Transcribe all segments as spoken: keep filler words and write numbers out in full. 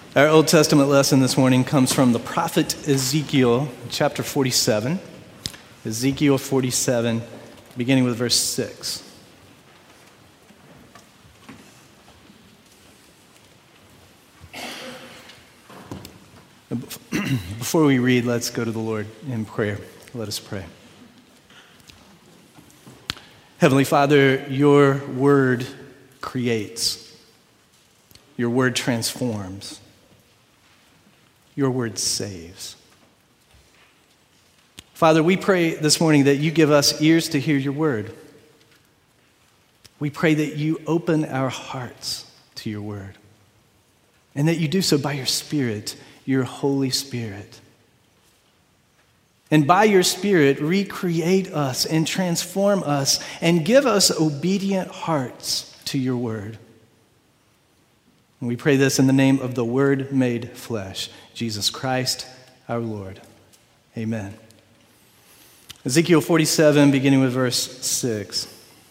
Our Old Testament lesson this morning comes from the prophet Ezekiel, chapter forty-seven. Ezekiel forty-seven, beginning with verse six. Before we read, let's go to the Lord in prayer. Let us pray. Heavenly Father, your word creates. Your word transforms. Your word saves. Father, we pray this morning that you give us ears to hear your word. We pray that you open our hearts to your word, and that you do so by your Spirit, your Holy Spirit. And by your Spirit, recreate us and transform us and give us obedient hearts to your word. And we pray this in the name of the Word made flesh, Jesus Christ, our Lord. Amen. Ezekiel forty-seven, beginning with verse six.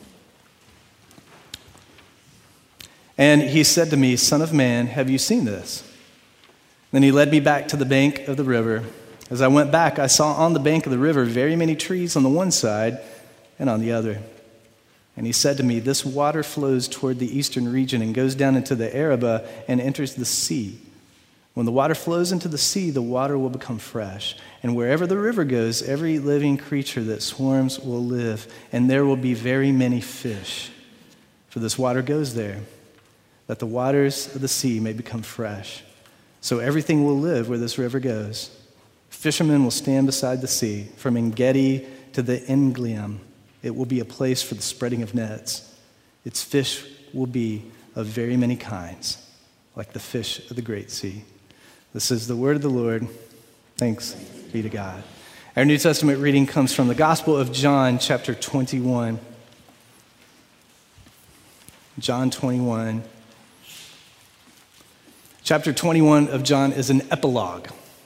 And he said to me, "Son of man, have you seen this?" Then he led me back to the bank of the river. As I went back, I saw on the bank of the river very many trees on the one side and on the other. And he said to me, "This water flows toward the eastern region and goes down into the Arabah and enters the sea. When the water flows into the sea, the water will become fresh. And wherever the river goes, every living creature that swarms will live, and there will be very many fish. For this water goes there, that the waters of the sea may become fresh. So everything will live where this river goes. Fishermen will stand beside the sea, from En-gedi to the Eneglaim. It will be a place for the spreading of nets. Its fish will be of very many kinds, like the fish of the great sea." This is the word of the Lord. Thanks be to God. Our New Testament reading comes from the Gospel of John, chapter twenty-one. John twenty-one. Chapter twenty-one of John is an epilogue.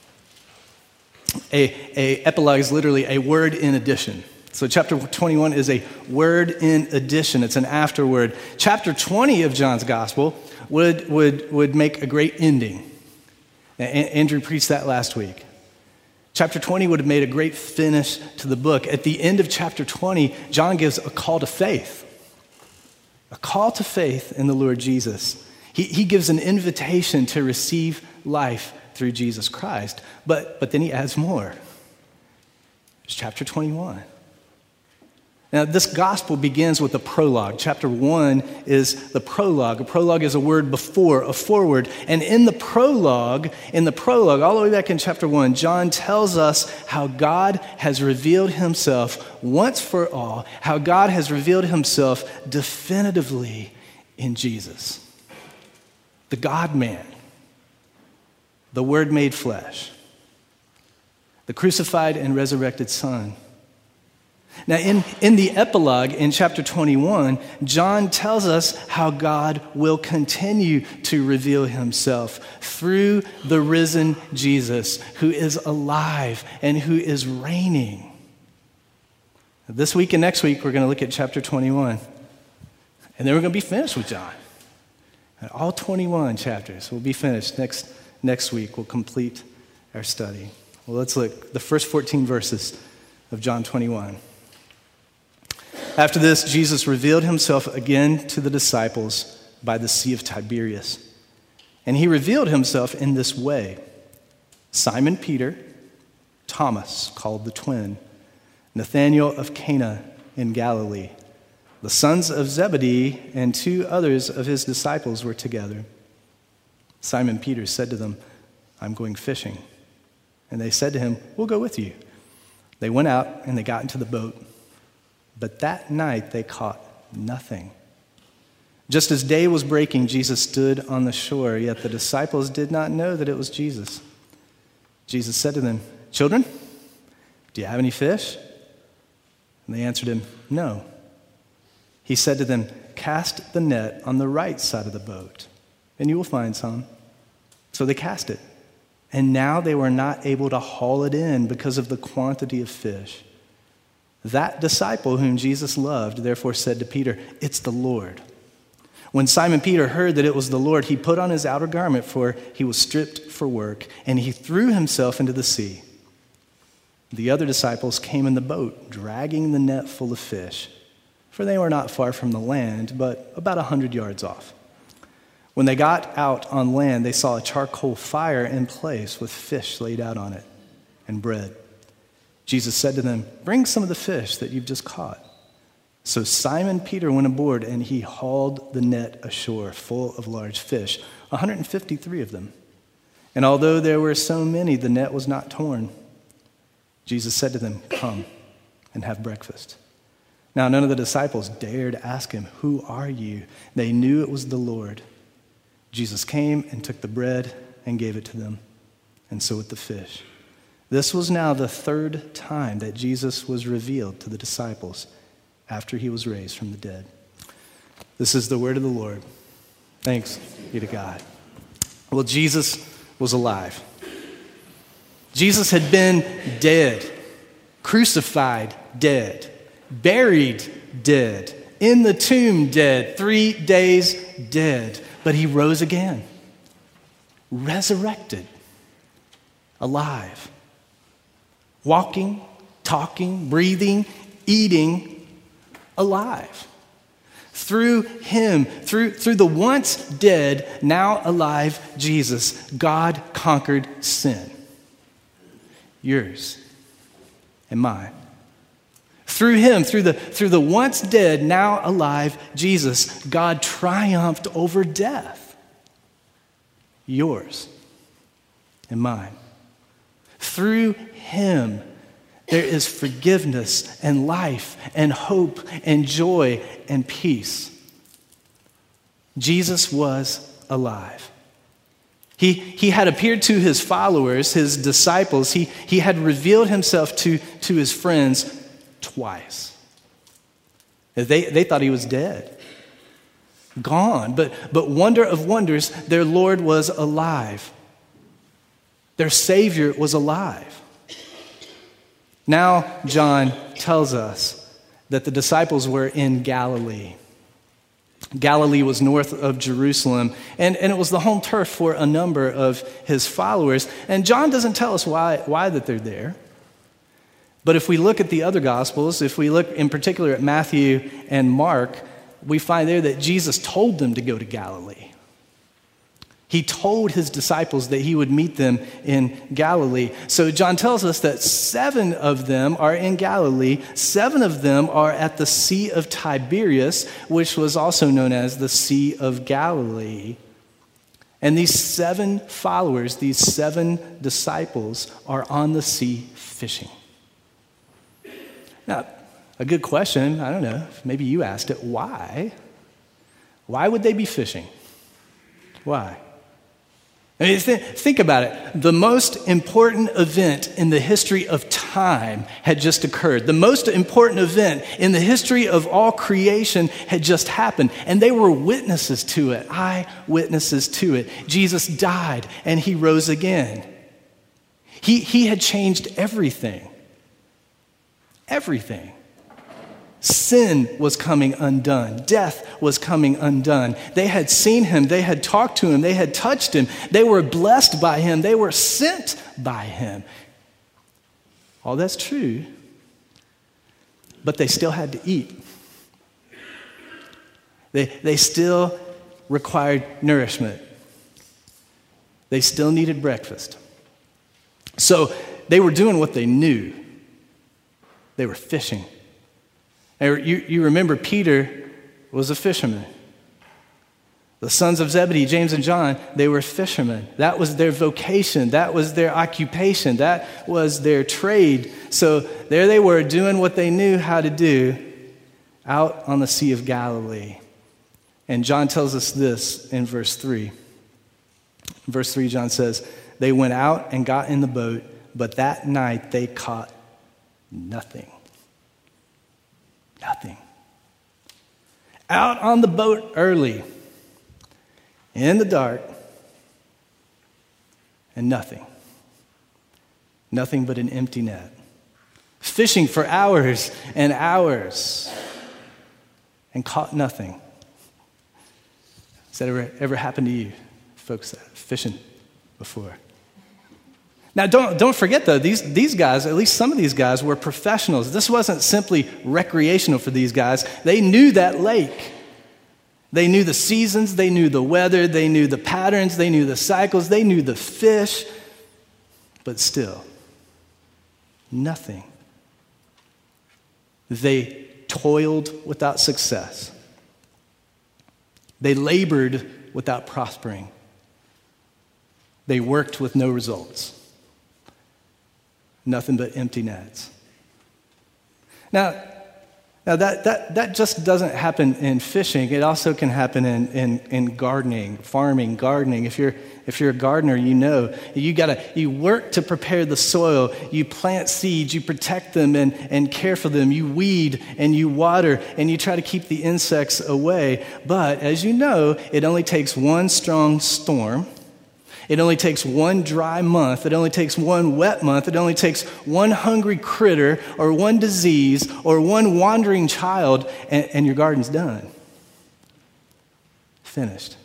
A, a epilogue is literally a word in addition. So chapter twenty-one is a word in addition. It's an afterword. Chapter twenty of John's gospel would, would, would make a great ending. A- Andrew preached that last week. Chapter twenty would have made a great finish to the book. At the end of chapter twenty, John gives a call to faith. A call to faith in the Lord Jesus. He, he gives an invitation to receive life through Jesus Christ. But, but then he adds more. It's chapter twenty-one. Now, this gospel begins with a prologue. Chapter one is the prologue. A prologue is a word before, a forward. And in the prologue, in the prologue, all the way back in chapter one, John tells us how God has revealed himself once for all, how God has revealed himself definitively in Jesus, the God-man, the Word made flesh, the crucified and resurrected Son. Now, in, in the epilogue in chapter twenty-one, John tells us how God will continue to reveal himself through the risen Jesus, who is alive and who is reigning. This week and next week, we're going to look at chapter twenty-one. And then we're going to be finished with John. And all twenty-one chapters will be finished. Next, next week, we'll complete our study. Well, let's look the first fourteen verses of John twenty-one. After this, Jesus revealed himself again to the disciples by the Sea of Tiberias. And he revealed himself in this way: Simon Peter, Thomas, called the twin, Nathanael of Cana in Galilee, the sons of Zebedee, and two others of his disciples were together. Simon Peter said to them, "I'm going fishing." And they said to him, "We'll go with you." They went out and they got into the boat. But that night they caught nothing. Just as day was breaking, Jesus stood on the shore, yet the disciples did not know that it was Jesus. Jesus said to them, "Children, do you have any fish?" And they answered him, "No." He said to them, "Cast the net on the right side of the boat, and you will find some." So they cast it. And now they were not able to haul it in because of the quantity of fish. That disciple whom Jesus loved therefore said to Peter, "It's the Lord." When Simon Peter heard that it was the Lord, he put on his outer garment, for he was stripped for work, and he threw himself into the sea. The other disciples came in the boat, dragging the net full of fish, for they were not far from the land, but about a hundred yards off. When they got out on land, they saw a charcoal fire in place with fish laid out on it and bread. Jesus said to them, "Bring some of the fish that you've just caught." So Simon Peter went aboard, and he hauled the net ashore full of large fish, one hundred fifty-three of them. And although there were so many, the net was not torn. Jesus said to them, "Come and have breakfast." Now none of the disciples dared ask him, "Who are you?" They knew it was the Lord. Jesus came and took the bread and gave it to them, and so with the fish. This was now the third time that Jesus was revealed to the disciples after he was raised from the dead. This is the word of the Lord. Thanks be to God. Well, Jesus was alive. Jesus had been dead, crucified, dead, buried, dead, in the tomb, dead, three days dead. But he rose again, resurrected, alive, walking, talking, breathing, eating, alive. Through him, through, through the once dead, now alive Jesus, God conquered sin. Yours and mine. Through him, through the, through the once dead, now alive Jesus, God triumphed over death. Yours and mine. Through him, there is forgiveness and life and hope and joy and peace. Jesus was alive. He, he had appeared to his followers, his disciples. He, he had revealed himself to, to his friends twice. They, they thought he was dead, gone. But, but wonder of wonders, their Lord was alive. Their Savior was alive. Now, John tells us that the disciples were in Galilee. Galilee was north of Jerusalem, and, and it was the home turf for a number of his followers. And John doesn't tell us why, why that they're there. But if we look at the other Gospels, if we look in particular at Matthew and Mark, we find there that Jesus told them to go to Galilee. He told his disciples that he would meet them in Galilee. So John tells us that seven of them are in Galilee. Seven of them are at the Sea of Tiberias, which was also known as the Sea of Galilee. And these seven followers, these seven disciples, are on the sea fishing. Now, a good question, I don't know, maybe you asked it, why? Why would they be fishing? Why? I mean, th- think about it. The most important event in the history of time had just occurred. The most important event in the history of all creation had just happened, and they were witnesses to it, eyewitnesses to it. Jesus died, and he rose again. He, he had changed everything. Everything. Sin was coming undone. Death was coming undone. They had seen him. They had talked to him. They had touched him. They were blessed by him. They were sent by him. All that's true, but they still had to eat. They, they still required nourishment. They still needed breakfast. So they were doing what they knew. They were fishing. You, you remember Peter was a fisherman. The sons of Zebedee, James and John, they were fishermen. That was their vocation. That was their occupation. That was their trade. So there they were doing what they knew how to do out on the Sea of Galilee. And John tells us this in verse three. In verse three, John says, they went out and got in the boat, but that night they caught nothing. Nothing. Out on the boat early, in the dark, and nothing. Nothing but an empty net. Fishing for hours and hours, and caught nothing. Has that ever, ever happened to you, folks that are fishing before? Now, don't, don't forget, though, these, these guys, at least some of these guys, were professionals. This wasn't simply recreational for these guys. They knew that lake. They knew the seasons. They knew the weather. They knew the patterns. They knew the cycles. They knew the fish. But still, nothing. They toiled without success. They labored without prospering. They worked with no results. Nothing but empty nets. Now, now that, that, that just doesn't happen in fishing. It also can happen in, in, in gardening, farming, gardening. If you're, if you're a gardener, you know you gotta you work to prepare the soil. You plant seeds, you protect them and, and care for them. You weed and you water and you try to keep the insects away. But as you know, it only takes one strong storm. It only takes one dry month. It only takes one wet month. It only takes one hungry critter or one disease or one wandering child, and, and your garden's done. Finished.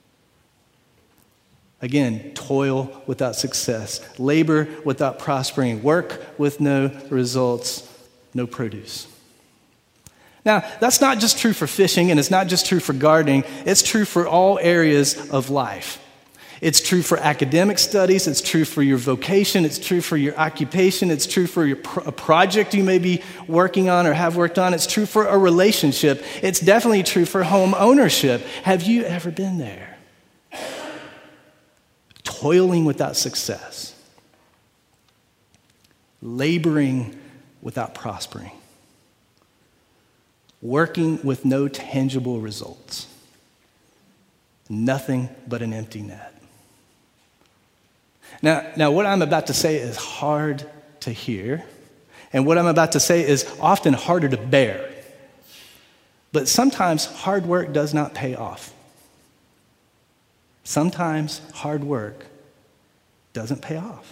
Again, toil without success, labor without prospering, work with no results, no produce. Now, that's not just true for fishing, and it's not just true for gardening. It's true for all areas of life. It's true for academic studies. It's true for your vocation. It's true for your occupation. It's true for your pro- a project you may be working on or have worked on. It's true for a relationship. It's definitely true for home ownership. Have you ever been there? Toiling without success. Laboring without prospering. Working with no tangible results. Nothing but an empty net. Now, now, what I'm about to say is hard to hear, and what I'm about to say is often harder to bear. But sometimes hard work does not pay off. Sometimes hard work doesn't pay off.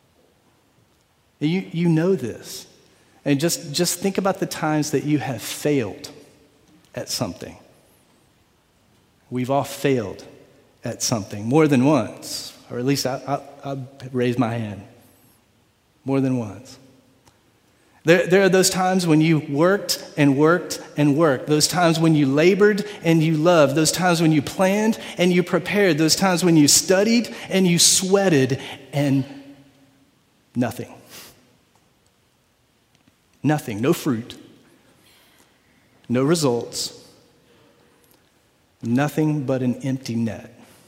You, you know this. And just, just think about the times that you have failed at something. We've all failed at something more than once. Or at least I, I, I raised my hand more than once. There, there are those times when you worked and worked and worked. Those times when you labored and you loved. Those times when you planned and you prepared. Those times when you studied and you sweated and nothing. Nothing. No fruit. No results. Nothing but an empty net.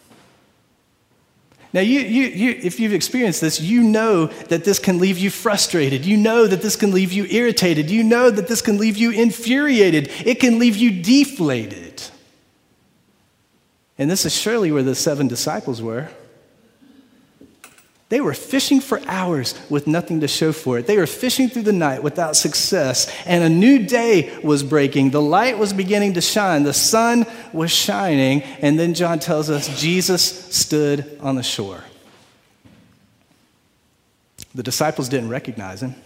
Now, you, you, you, if you've experienced this, you know that this can leave you frustrated. You know that this can leave you irritated. You know that this can leave you infuriated. It can leave you deflated. And this is surely where the seven disciples were. They were fishing for hours with nothing to show for it. They were fishing through the night without success, and a new day was breaking. The light was beginning to shine. The sun was shining, and then John tells us Jesus stood on the shore. The disciples didn't recognize him.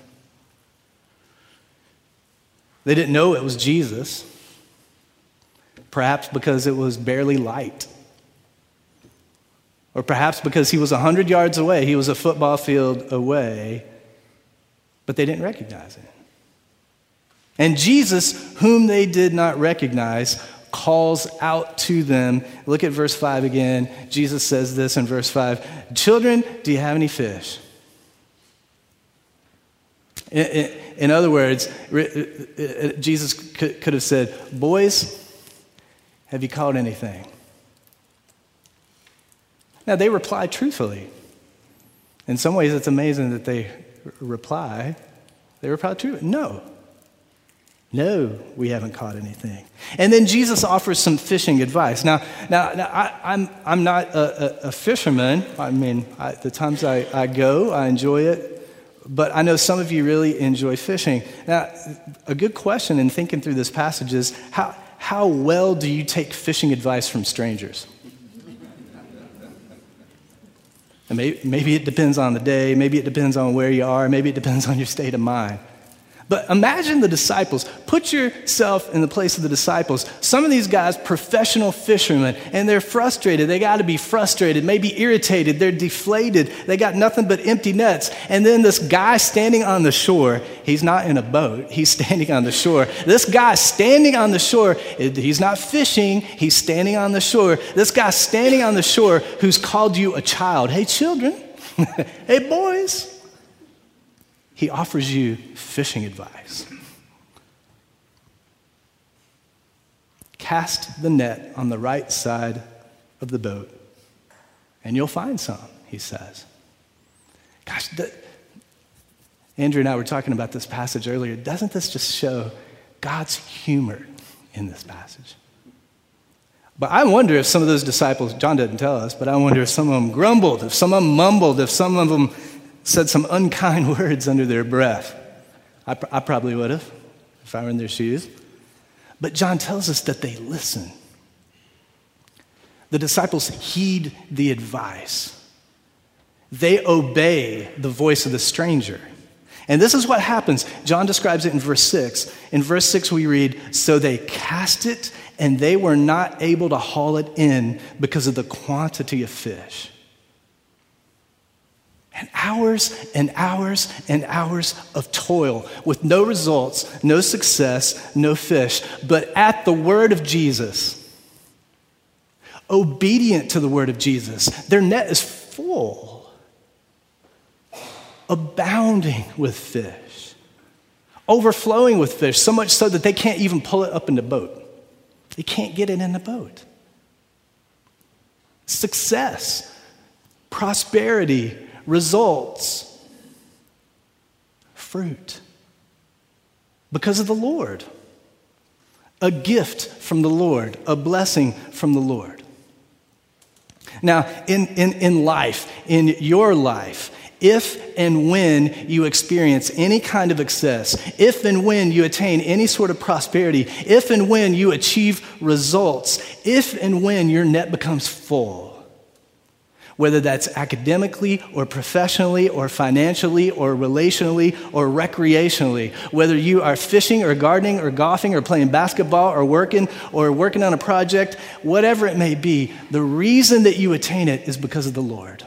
They didn't know it was Jesus, perhaps because it was barely light. Or perhaps because he was one hundred yards away, he was a football field away, but they didn't recognize him. And Jesus, whom they did not recognize, calls out to them. Look at verse five again. Jesus says this in verse five, "Children, do you have any fish?" In, in, in other words, Jesus could, could have said, "Boys, have you caught anything?" Now, they reply truthfully. In some ways, it's amazing that they reply. They reply truthfully. No. No, we haven't caught anything. And then Jesus offers some fishing advice. Now, now, now I, I'm, I'm not a, a, a fisherman. I mean, I, the times I, I go, I enjoy it. But I know some of you really enjoy fishing. Now, a good question in thinking through this passage is, how, how well do you take fishing advice from strangers? Maybe, maybe it depends on the day. Maybe it depends on where you are. Maybe it depends on your state of mind. But imagine the disciples. Put yourself in the place of the disciples. Some of these guys, professional fishermen, and they're frustrated. They got to be frustrated, maybe irritated. They're deflated. They got nothing but empty nets. And then this guy standing on the shore, he's not in a boat. He's standing on the shore. This guy standing on the shore, he's not fishing. He's standing on the shore. This guy standing on the shore who's called you a child. Hey, children. Hey, boys. He offers you fishing advice. Cast the net on the right side of the boat, and you'll find some, he says. Gosh, the, Andrew and I were talking about this passage earlier. Doesn't this just show God's humor in this passage? But I wonder if some of those disciples, John doesn't tell us, but I wonder if some of them grumbled, if some of them mumbled, if some of them said some unkind words under their breath. I, pr- I probably would have if I were in their shoes. But John tells us that they listen. The disciples heed the advice. They obey the voice of the stranger. And this is what happens. John describes it in verse six. In verse six we read, "So they cast it, and they were not able to haul it in because of the quantity of fish." And hours and hours and hours of toil with no results, no success, no fish. But at the word of Jesus, obedient to the word of Jesus, their net is full, abounding with fish, overflowing with fish, so much so that they can't even pull it up in the boat. They can't get it in the boat. Success, prosperity, results, fruit, because of the Lord. A gift from the Lord, a blessing from the Lord. Now, in, in, in life, in your life, if and when you experience any kind of success, if and when you attain any sort of prosperity, if and when you achieve results, if and when your net becomes full, whether that's academically or professionally or financially or relationally or recreationally, whether you are fishing or gardening or golfing or playing basketball or working or working on a project, whatever it may be, the reason that you attain it is because of the Lord.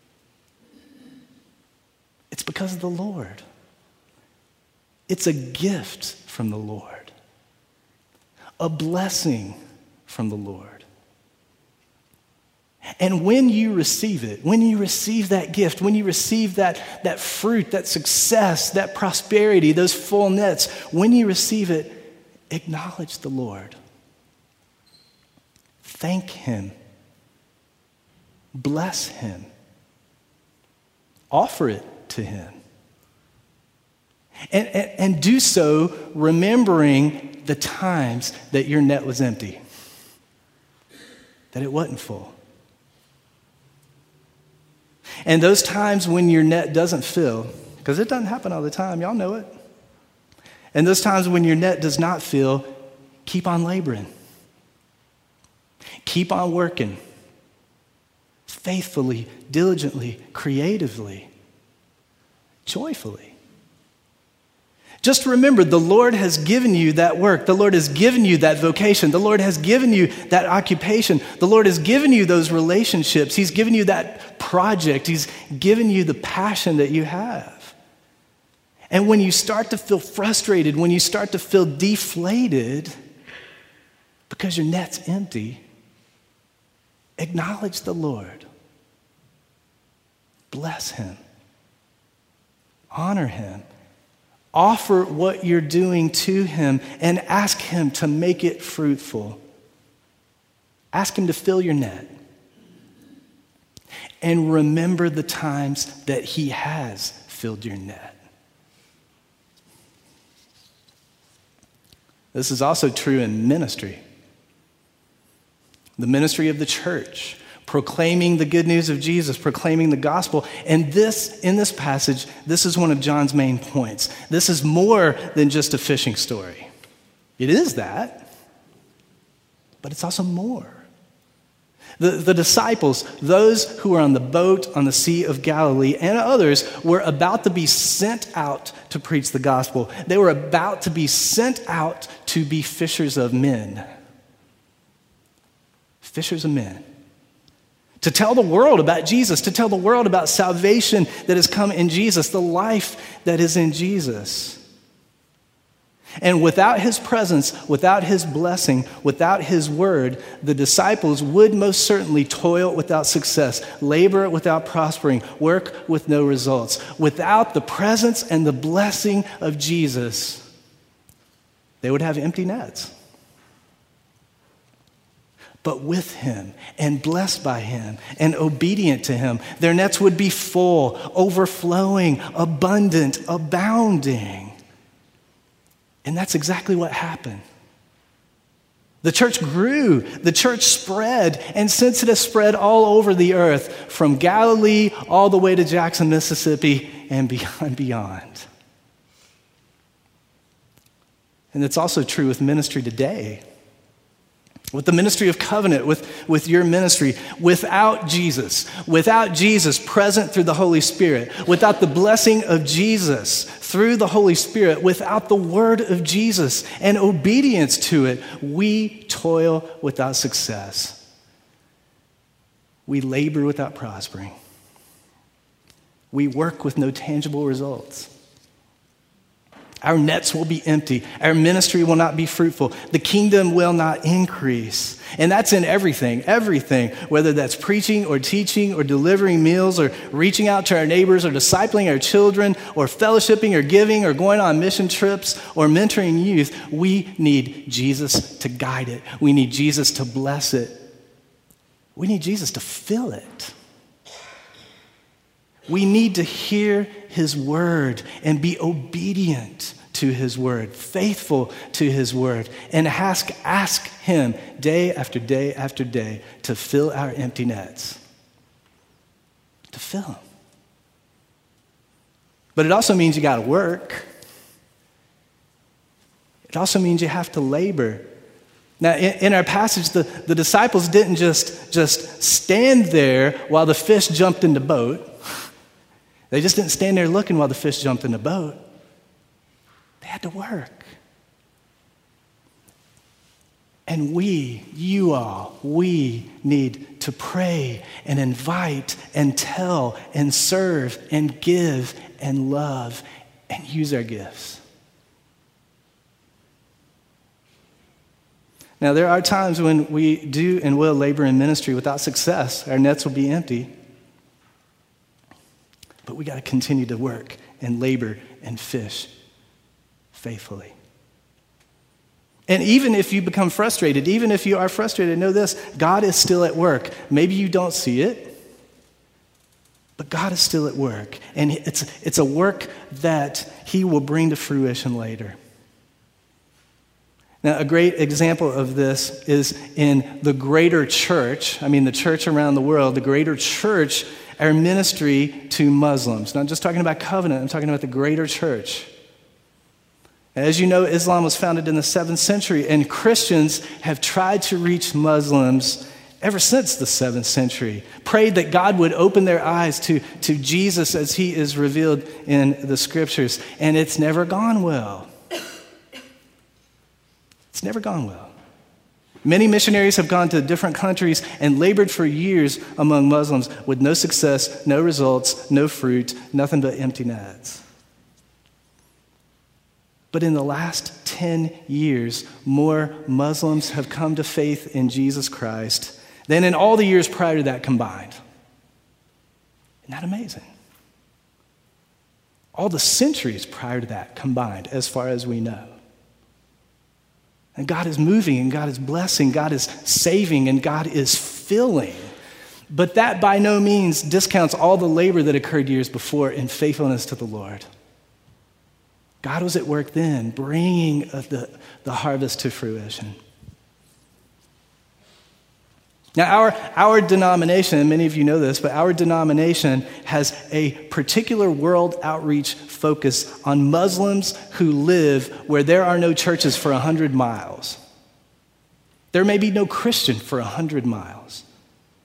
It's because of the Lord. It's a gift from the Lord, a blessing from the Lord. And when you receive it, when you receive that gift, when you receive that, that fruit, that success, that prosperity, those full nets, when you receive it, acknowledge the Lord. Thank Him. Bless Him. Offer it to Him. And, and, and do so remembering the times that your net was empty, that it wasn't full. And those times when your net doesn't fill, because it doesn't happen all the time, y'all know it. And those times when your net does not fill, keep on laboring. Keep on working. Faithfully, diligently, creatively, joyfully. Just remember, the Lord has given you that work. The Lord has given you that vocation. The Lord has given you that occupation. The Lord has given you those relationships. He's given you that project. He's given you the passion that you have. And when you start to feel frustrated, when you start to feel deflated because your net's empty, acknowledge the Lord. Bless Him. Honor Him. Offer what you're doing to Him and ask Him to make it fruitful. Ask Him to fill your net. And remember the times that He has filled your net. This is also true in ministry. The ministry of the church, proclaiming the good news of Jesus, proclaiming the gospel. And this, in this passage, this is one of John's main points. This is more than just a fishing story. It is that, but it's also more. The, the disciples, those who were on the boat on the Sea of Galilee, and others were about to be sent out to preach the gospel. They were about to be sent out to be fishers of men. Fishers of men. To tell the world about Jesus, to tell the world about salvation that has come in Jesus, the life that is in Jesus. And without his presence, without his blessing, without his word, the disciples would most certainly toil without success, labor without prospering, work with no results. Without the presence and the blessing of Jesus, they would have empty nets. But with him and blessed by him and obedient to him, their nets would be full, overflowing, abundant, abounding. And that's exactly what happened. The church grew, the church spread, and since it has spread all over the earth, from Galilee all the way to Jackson, Mississippi, and beyond, beyond. And it's also true with ministry today. With the ministry of covenant, with, with your ministry, without Jesus, without Jesus present through the Holy Spirit, without the blessing of Jesus through the Holy Spirit, without the word of Jesus and obedience to it, we toil without success. We labor without prospering. We work with no tangible results. Our nets will be empty. Our ministry will not be fruitful. The kingdom will not increase. And that's in everything, everything, whether that's preaching or teaching or delivering meals or reaching out to our neighbors or discipling our children or fellowshipping or giving or going on mission trips or mentoring youth. We need Jesus to guide it. We need Jesus to bless it. We need Jesus to fill it. We need to hear his word and be obedient to his word, faithful to his word, and ask, ask him day after day after day to fill our empty nets. To fill them. But it also means you got to work. It also means you have to labor. Now, in, in our passage, the, the disciples didn't just, just stand there while the fish jumped in the boat. They just didn't stand there looking while the fish jumped in the boat. They had to work. And we, you all, we need to pray and invite and tell and serve and give and love and use our gifts. Now, there are times when we do and will labor in ministry without success. Our nets will be empty. But we got to continue to work and labor and fish faithfully. And even if you become frustrated, even if you are frustrated, know this, God is still at work. Maybe you don't see it, but God is still at work. And it's, it's a work that he will bring to fruition later. Now, a great example of this is in the greater church. I mean, the church around the world, the greater church, our ministry to Muslims. Not just talking about covenant, I'm talking about the greater church. As you know, Islam was founded in the seventh century, and Christians have tried to reach Muslims ever since the seventh century. Prayed that God would open their eyes to, to Jesus as he is revealed in the scriptures, and it's never gone well. It's never gone well. Many missionaries have gone to different countries and labored for years among Muslims with no success, no results, no fruit, nothing but empty nets. But in the last ten years, more Muslims have come to faith in Jesus Christ than in all the years prior to that combined. Isn't that amazing? All the centuries prior to that combined, as far as we know. And God is moving, and God is blessing, God is saving, and God is filling. But that by no means discounts all the labor that occurred years before in faithfulness to the Lord. God was at work then, bringing the, the harvest to fruition. Now, our, our denomination, and many of you know this, but our denomination has a particular world outreach focus on Muslims who live where there are no churches for one hundred miles. There may be no Christian for one hundred miles.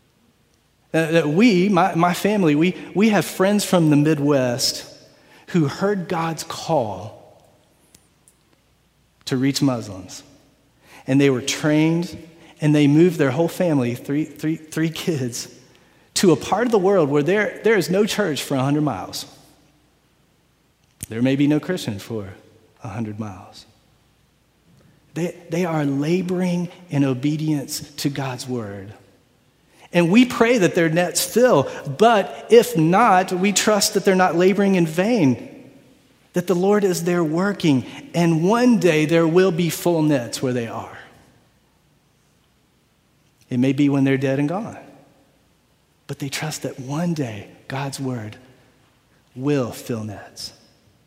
Uh, that we, my, my family, we, we have friends from the Midwest who heard God's call to reach Muslims. And they were trained, and they moved their whole family, three, three, three kids, to a part of the world where there, there is no church for one hundred miles. There may be no Christian for one hundred miles. They, they are laboring in obedience to God's word. And we pray that their nets fill, but if not, we trust that they're not laboring in vain, that the Lord is there working, and one day there will be full nets where they are. It may be when they're dead and gone, but they trust that one day God's word will fill nets.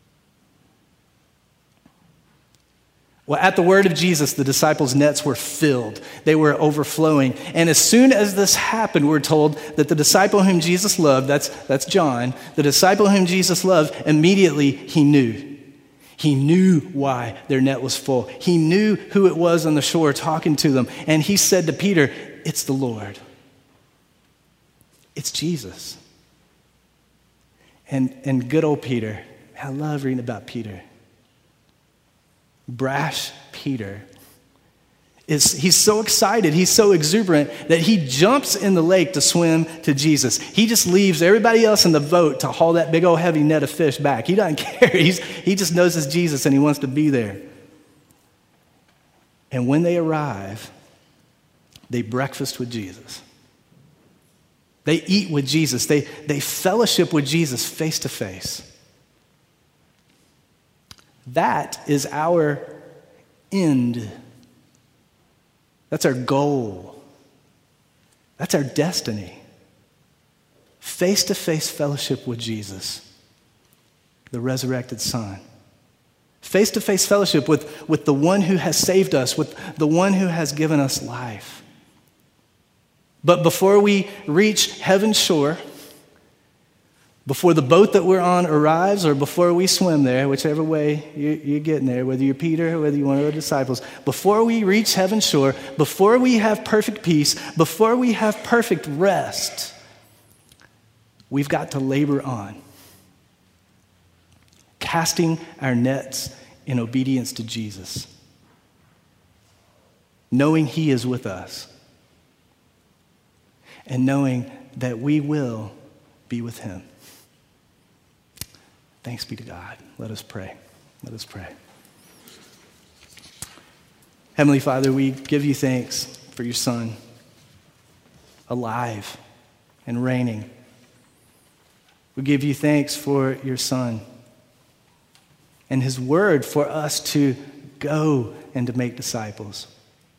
Well, at the word of Jesus, the disciples' nets were filled. They were overflowing. And as soon as this happened, we're told that the disciple whom Jesus loved, that's, that's John, the disciple whom Jesus loved, immediately he knew. He knew why their net was full. He knew who it was on the shore talking to them. And he said to Peter, "It's the Lord. It's Jesus." And, and good old Peter, I love reading about Peter. Brash Peter is he's so excited, he's so exuberant that he jumps in the lake to swim to Jesus. He just leaves everybody else in the boat to haul that big old heavy net of fish back. He doesn't care. He's, he just knows it's Jesus and he wants to be there. And when they arrive, they breakfast with Jesus. They eat with Jesus. They, they fellowship with Jesus face to face. That is our end. That's our goal. That's our destiny. Face-to-face fellowship with Jesus, the resurrected Son. Face-to-face fellowship with, with the one who has saved us, with the one who has given us life. But before we reach heaven's shore, before the boat that we're on arrives or before we swim there, whichever way you, you're getting there, whether you're Peter or whether you're one of the disciples, before we reach heaven's shore, before we have perfect peace, before we have perfect rest, we've got to labor on, casting our nets in obedience to Jesus, knowing he is with us, and knowing that we will be with him. Thanks be to God. Let us pray. Let us pray. Heavenly Father, we give you thanks for your Son, alive and reigning. We give you thanks for your Son and his word for us to go and to make disciples.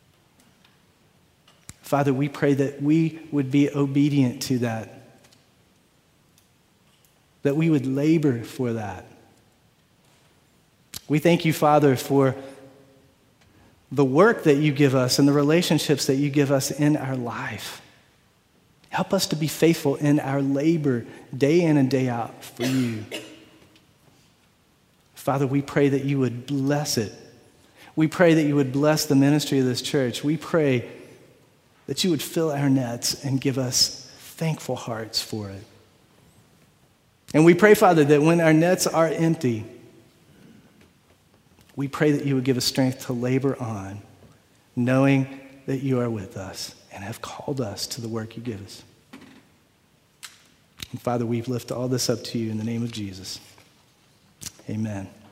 Father, we pray that we would be obedient to that. That we would labor for that. We thank you, Father, for the work that you give us and the relationships that you give us in our life. Help us to be faithful in our labor day in and day out for you. Father, we pray that you would bless it. We pray that you would bless the ministry of this church. We pray that you would fill our nets and give us thankful hearts for it. And we pray, Father, that when our nets are empty, we pray that you would give us strength to labor on, knowing that you are with us and have called us to the work you give us. And Father, we lift all this up to you in the name of Jesus. Amen.